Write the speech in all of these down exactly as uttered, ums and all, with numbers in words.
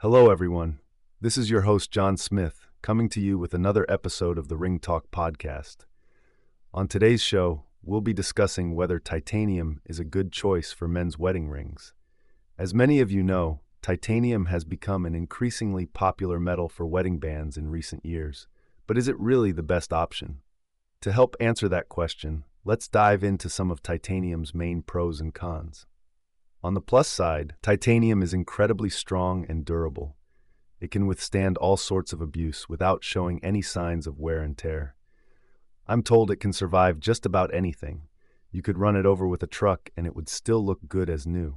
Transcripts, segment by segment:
Hello, everyone. This is your host, John Smith, coming to you with another episode of the Ring Talk podcast. On today's show, we'll be discussing whether titanium is a good choice for men's wedding rings. As many of you know, titanium has become an increasingly popular metal for wedding bands in recent years. But is it really the best option? To help answer that question, let's dive into some of titanium's main pros and cons. On the plus side, titanium is incredibly strong and durable. It can withstand all sorts of abuse without showing any signs of wear and tear. I'm told it can survive just about anything. You could run it over with a truck and it would still look good as new.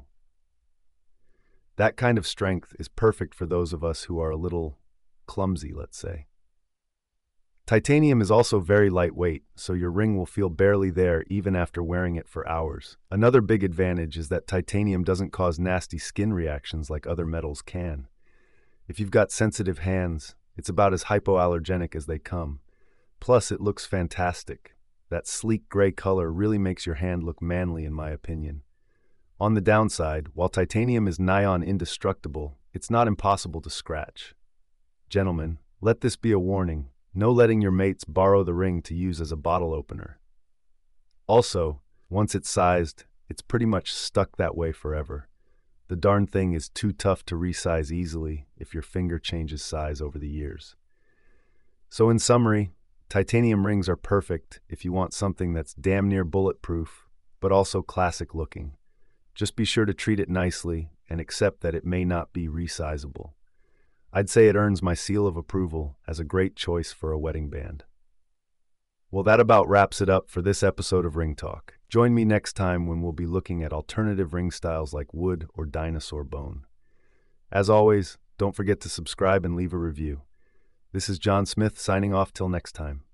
That kind of strength is perfect for those of us who are a little clumsy, let's say. Titanium is also very lightweight, so your ring will feel barely there even after wearing it for hours. Another big advantage is that titanium doesn't cause nasty skin reactions like other metals can. If you've got sensitive hands, it's about as hypoallergenic as they come. Plus, it looks fantastic. That sleek gray color really makes your hand look manly, in my opinion. On the downside, while titanium is nigh on indestructible, it's not impossible to scratch. Gentlemen, let this be a warning. No letting your mates borrow the ring to use as a bottle opener. Also, once it's sized, it's pretty much stuck that way forever. The darn thing is too tough to resize easily if your finger changes size over the years. So in summary, titanium rings are perfect if you want something that's damn near bulletproof, but also classic looking. Just be sure to treat it nicely and accept that it may not be resizable. I'd say it earns my seal of approval as a great choice for a wedding band. Well, that about wraps it up for this episode of Ring Talk. Join me next time when we'll be looking at alternative ring styles like wood or dinosaur bone. As always, don't forget to subscribe and leave a review. This is John Smith signing off till next time.